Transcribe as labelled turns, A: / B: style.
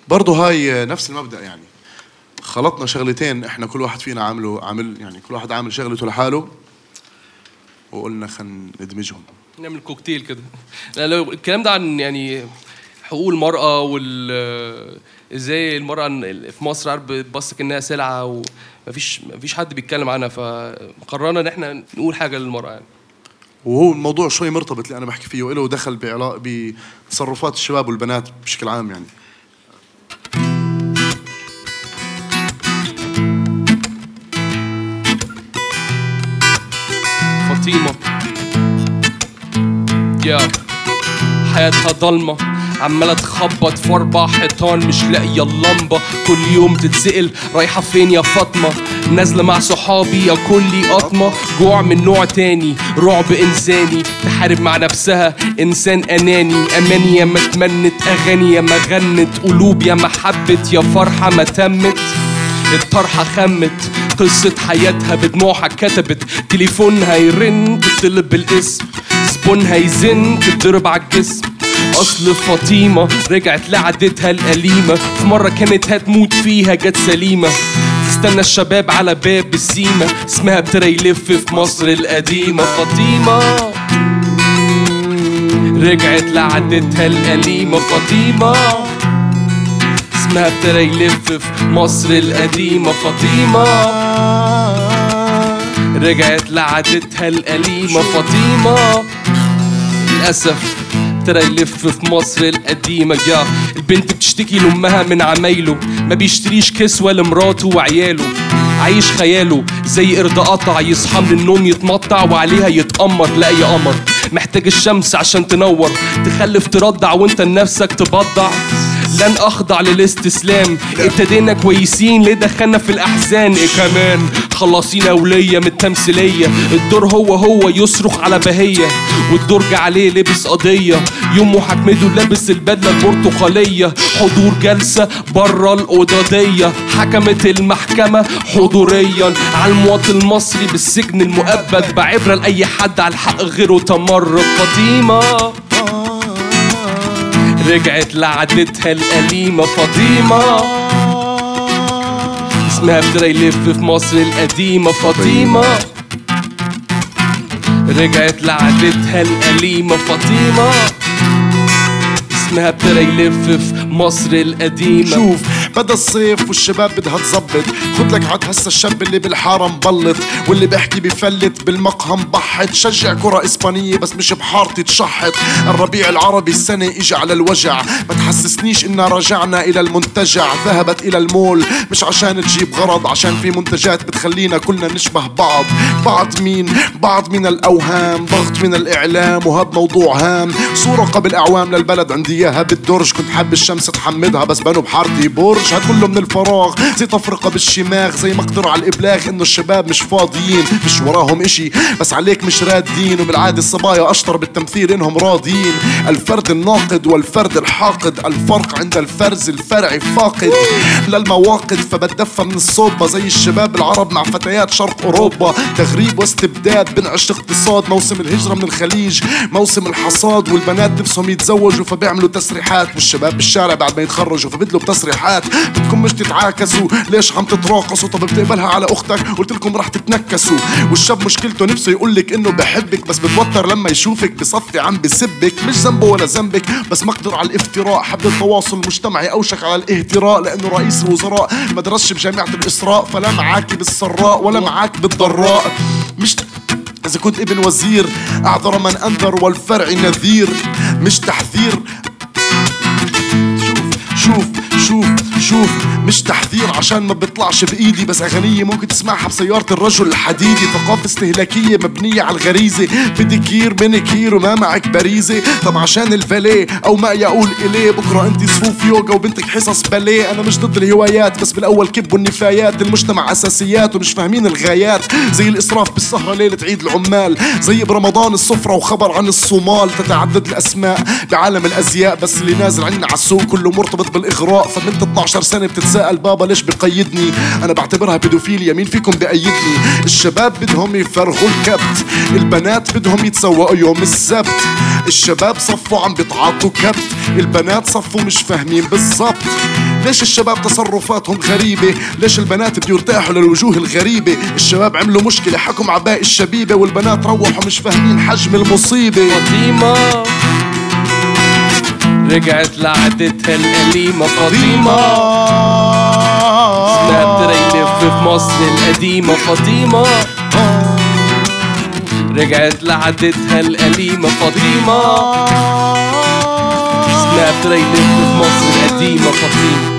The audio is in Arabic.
A: برضه هاي نفس المبدأ يعني. خلطنا شغلتين احنا كل واحد فينا عامل يعني كل واحد عامل شغلته لحاله، وقلنا خلينا ندمجهم
B: نعمل كوكتيل كده. لو الكلام ده عن يعني حقوق المرأة ازاي المرأة في مصر عارف بتبص كأنها سلعة ومفيش حد بيتكلم عنها، فقررنا ان احنا نقول حاجة للمرأة يعني.
A: وهو الموضوع شوي مرتبط اللي انا بحكي فيه وله دخل بتصرفات الشباب والبنات بشكل عام يعني.
B: فاطمة يا حياتها ضلمة، عمالة تخبط في 4 حيطان مش لاقية اللمبة، كل يوم تتسأل رايحة فين يا فاطمة، نازلة مع صحابي ياكل لي قطمة، جوع من نوع تاني رعب إنساني، تحارب مع نفسها إنسان أناني، أماني يا ما تمنت، أغاني يا ما غنت، قلوب يا ما حبت، يا فرحة ما تمت، الطرحة خمت، قصة حياتها بدموعها كتبت، تليفونها يرن تطلب بالاسم، زبونها يزن تتضرب عالجسم، أصل فاطمة رجعت لعادتها الأليمة، في مرة كانت هتموت فيها جت سليمة، تستنى الشباب على باب السيمة، اسمها ابتدى يلف في مصر القديمة، فاطمة رجعت لعادتها الأليمة، فاطمة اسمها ابتدى يلف في مصر القديمة، فاطمة رجعت لعادتها الأليمة، فاطمة للأسف ابتدى يلف في مصر القديمة. يا البنت بتشتكي لأمها من عمايله، ما بيشتريش كسوة لمراته وعياله، عايش خياله زي قرد قطع، يصحى من النوم يتمطع وعليها يتأمر، لا يا قمر محتاج الشمس عشان تنور، تخلف ترضع وانت لنفسك تبضع، لن اخضع للاستسلام، ابتدينا كويسين ليه دخلنا في الاحزان، ايه كمان خلصينا ولية من التمثيلية، الدور هو يصرخ على بهية، والدور جه عليه لبس قضية، يوم محاكمته لابس البدلة البرتقالية، حضور جلسة برا القضادية، حكمت المحكمة حضوريا على المواطن المصري بالسجن المؤبد، بعبرة لأي حد على الحق غيره تمرد، فاطمة رجعت لعادتها الأليمة، فاطمة اسمها ابتدى يلف في مصر القديمة، فاطمة رجعت لعادتها الأليمة، فاطمة اسمها ابتدى يلف في مصر القديمة.
A: شوف بدا الصيف والشباب بدها تظبط، خد لك عاد هسا الشاب اللي بالحارة مبلط، واللي بيحكي بفلت بالمقهى مبحت، شجع كرة اسبانية بس مش بحارتي تشحط، الربيع العربي السنة اجى على الوجع، ما تحسسنيش إننا رجعنا إلى المنتجع، ذهبت إلى المول مش عشان تجيب غرض، عشان في منتجات بتخلينا كلنا نشبه بعض، بعض مين؟ بعض من الأوهام، ضغط من الإعلام، وهذا موضوع هام، صورة قبل أعوام للبلد عندي إياها بالدرج، كنت حب الشمس تحمدها بس بنوا بحارتي برج، هاد كله من الفراغ زي تفرقة بالشماغ، زي مقدرة على الإبلاغ إنه الشباب مش فاضيين، مش وراهم إشي بس عليك مش رادين، وبالعادة الصبايا أشطر بالتمثيل إنهم راضيين، الفرد الناقد والفرد الحاقد، الفرق عند الفرز الفرعي فاقد للمواقد، فبتدفى من الصوبة زي الشباب العرب مع فتيات شرق أوروبا، تغريب واستبداد بنعش اقتصاد، موسم الهجرة من الخليج موسم الحصاد، والبنات نفسهم يتزوجوا فبيعملوا تسريحات، والشباب بالشارع بعد ما يتخرجوا فبدلوا بتسريحات، بدكم مش تتعاكسوا ليش عم تتراقصوا، طب بتقبلها على اختك قلت لكم رح تتنكسوا، والشاب مشكلته نفسه يقولك انه بحبك بس بتوتر لما يشوفك بصفي عم بسبك، مش ذنبه ولا ذنبك بس مقدر على الافتراء، حب التواصل المجتمعي اوشك على الاهتراء، لانه رئيس الوزراء ما درسش بجامعة الاسراء، فلا معاك بالسراء ولا معاك بالضراء، مش إذا كنت ابن وزير أعذر من أنذر والفرع نذير مش تحذير، شوف شوف مش تحذير عشان ما بيطلعش بإيدي، بس أغنية ممكن تسمعها بسيارة الرجل الحديدي، ثقافة استهلاكية مبنية على الغريزة، بديكير منيكير وما معك باريزة، طب عشان الفاليه أو ما يقول إليه، بكرة أنت صفوف يوغا وبنتك حصص باليه، أنا مش ضد الهوايات بس بالأول كبوا النفايات، المجتمع أساسيات ومش فاهمين الغايات، زي الإسراف بالسهرة ليلة عيد العمال، زي برمضان السفرة وخبر عن الصومال، تتعدد الأسماء بعالم الأزياء، بس اللي نازل عنا على السوق كله مرتبط بالإغراء، فبنت 12 سنة بتتساءل بابا ليش بقيدني، أنا بعتبرها بيدوفيليا مين فيكم بقيدني، الشباب بدهم يفرغوا الكبت، البنات بدهم يتسوقوا يوم السبت، الشباب صفوا عم بيتعاطوا كبت، البنات صفوا مش فاهمين بالظبط، ليش الشباب تصرفاتهم غريبة؟ ليش البنات بده يرتاحوا للوجوه الغريبة؟ الشباب عملوا مشكلة حكم عباقي الشبيبة، والبنات روحوا مش فاهمين حجم المصيبة.
B: فاطمة رجعت لعادتها الأليمة. فاطمة سناب تريلف في مصر القديمة. فاطمة رجعت لعادتها الأليمة. فاطمة سناب تريلف في مصر القديمة. فاطمة